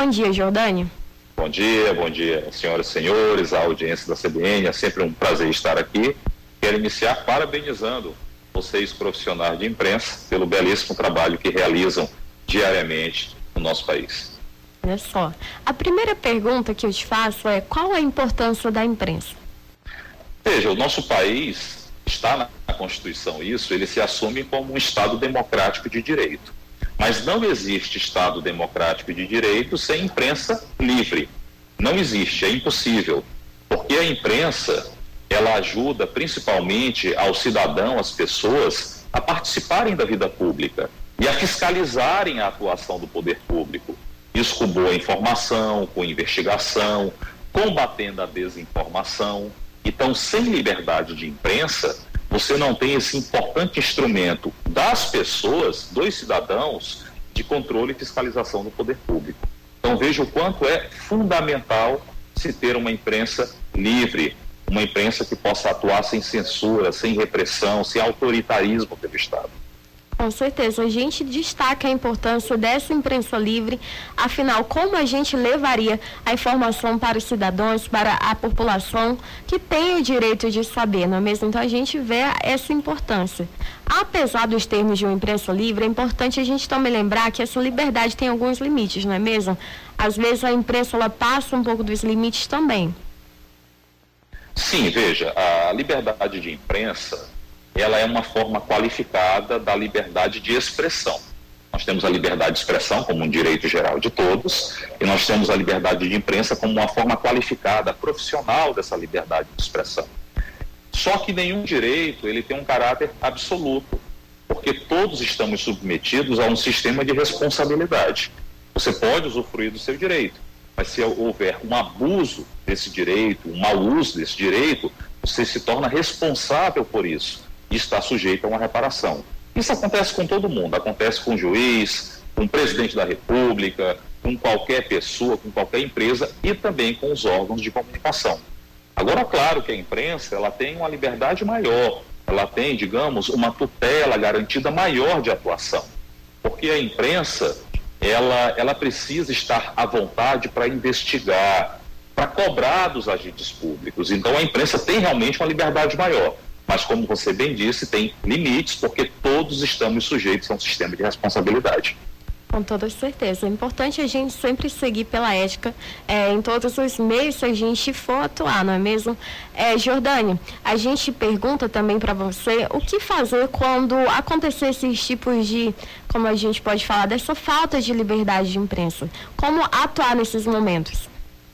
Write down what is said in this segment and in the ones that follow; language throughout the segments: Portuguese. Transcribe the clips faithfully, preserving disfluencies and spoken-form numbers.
Bom dia, Jordânia. Bom dia, bom dia, senhoras e senhores, a audiência da C B N, é sempre um prazer estar aqui. Quero iniciar parabenizando vocês, profissionais de imprensa, pelo belíssimo trabalho que realizam diariamente no nosso país. Olha só, a primeira pergunta que eu te faço é: qual a importância da imprensa? Veja, o nosso país está na Constituição isso, ele se assume como um Estado democrático de direito. Mas não existe Estado democrático de direito sem imprensa livre. Não existe, é impossível. Porque a imprensa, ela ajuda principalmente ao cidadão, às pessoas, a participarem da vida pública e a fiscalizarem a atuação do poder público. Isso com boa informação, com investigação, combatendo a desinformação. Então, sem liberdade de imprensa, você não tem esse importante instrumento das pessoas, dos cidadãos, de controle e fiscalização do poder público. Então, veja o quanto é fundamental se ter uma imprensa livre, uma imprensa que possa atuar sem censura, sem repressão, sem autoritarismo pelo Estado. Com certeza, a gente destaca a importância dessa imprensa livre, afinal, como a gente levaria a informação para os cidadãos, para a população que tem o direito de saber, não é mesmo? Então a gente vê essa importância. Apesar dos termos de uma imprensa livre, é importante a gente também lembrar que essa liberdade tem alguns limites, não é mesmo? Às vezes a imprensa ela passa um pouco dos limites também. Sim, veja, a liberdade de imprensa, ela é uma forma qualificada da liberdade de expressão. Nós temos a liberdade de expressão como um direito geral de todos, e nós temos a liberdade de imprensa como uma forma qualificada, profissional dessa liberdade de expressão. Só que nenhum direito ele tem um caráter absoluto, porque todos estamos submetidos a um sistema de responsabilidade. Você pode usufruir do seu direito, mas se houver um abuso desse direito, um mau uso desse direito, você se torna responsável por isso e está sujeito a uma reparação. Isso acontece com todo mundo, acontece com o juiz, com o presidente da República, com qualquer pessoa, com qualquer empresa e também com os órgãos de comunicação. Agora, claro que a imprensa ela tem uma liberdade maior, ela tem, digamos, uma tutela garantida maior de atuação, porque a imprensa ela, ela precisa estar à vontade para investigar, para cobrar dos agentes públicos. Então a imprensa tem realmente uma liberdade maior. Mas, como você bem disse, tem limites, porque todos estamos sujeitos a um sistema de responsabilidade. Com toda certeza. É importante a gente sempre seguir pela ética é, em todos os meios se a gente for atuar, não é mesmo? É, Jordânia, a gente pergunta também para você o que fazer quando acontecer esses tipos de, como a gente pode falar, dessa falta de liberdade de imprensa. Como atuar nesses momentos?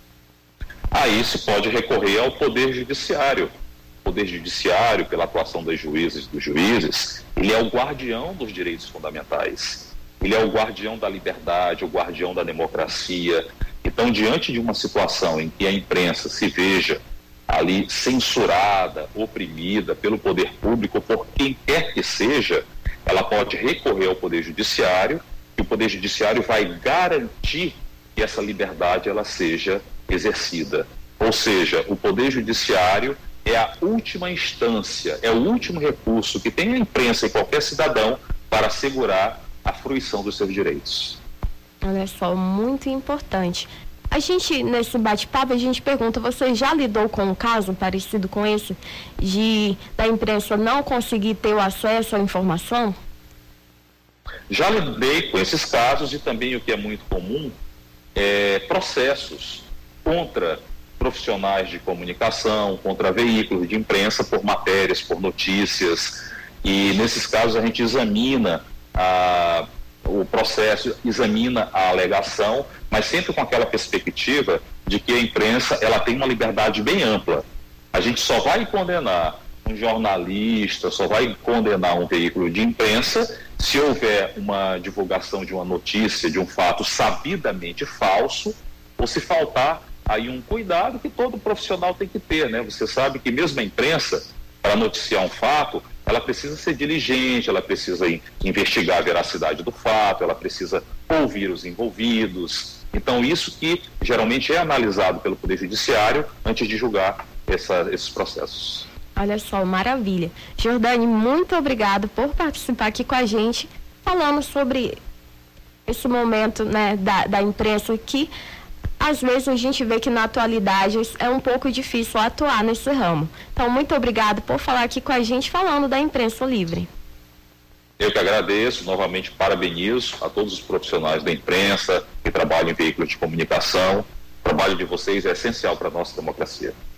Aí se pode recorrer ao Poder Judiciário. O Poder Judiciário, pela atuação dos juízes e dos juízes, ele é o guardião dos direitos fundamentais. Ele é o guardião da liberdade, o guardião da democracia. Então, diante de uma situação em que a imprensa se veja ali censurada, oprimida pelo poder público, por quem quer que seja, ela pode recorrer ao Poder Judiciário, e o Poder Judiciário vai garantir que essa liberdade ela seja exercida. Ou seja, o Poder Judiciário é a última instância, é o último recurso que tem a imprensa e qualquer cidadão para assegurar a fruição dos seus direitos. Olha só, muito importante. A gente, nesse bate-papo, a gente pergunta, você já lidou com um caso parecido com esse, de da imprensa não conseguir ter o acesso à informação? Já lidei com esses casos e também o que é muito comum é processos contra profissionais de comunicação, contra veículos de imprensa por matérias, por notícias, e nesses casos a gente examina a, o processo, examina a alegação, mas sempre com aquela perspectiva de que a imprensa ela tem uma liberdade bem ampla. A gente só vai condenar um jornalista, só vai condenar um veículo de imprensa se houver uma divulgação de uma notícia, de um fato sabidamente falso, ou se faltar aí um cuidado que todo profissional tem que ter, né? Você sabe que mesmo a imprensa, para noticiar um fato, ela precisa ser diligente, ela precisa investigar a veracidade do fato, ela precisa ouvir os envolvidos. Então, isso que geralmente é analisado pelo Poder Judiciário antes de julgar essa, esses processos. Olha só, maravilha. Jordânia, muito obrigado por participar aqui com a gente, falando sobre esse momento, né, da, da imprensa, que às vezes a gente vê que na atualidade é um pouco difícil atuar nesse ramo. Então, muito obrigado por falar aqui com a gente, falando da imprensa livre. Eu que agradeço, novamente parabenizo a todos os profissionais da imprensa que trabalham em veículos de comunicação. O trabalho de vocês é essencial para a nossa democracia.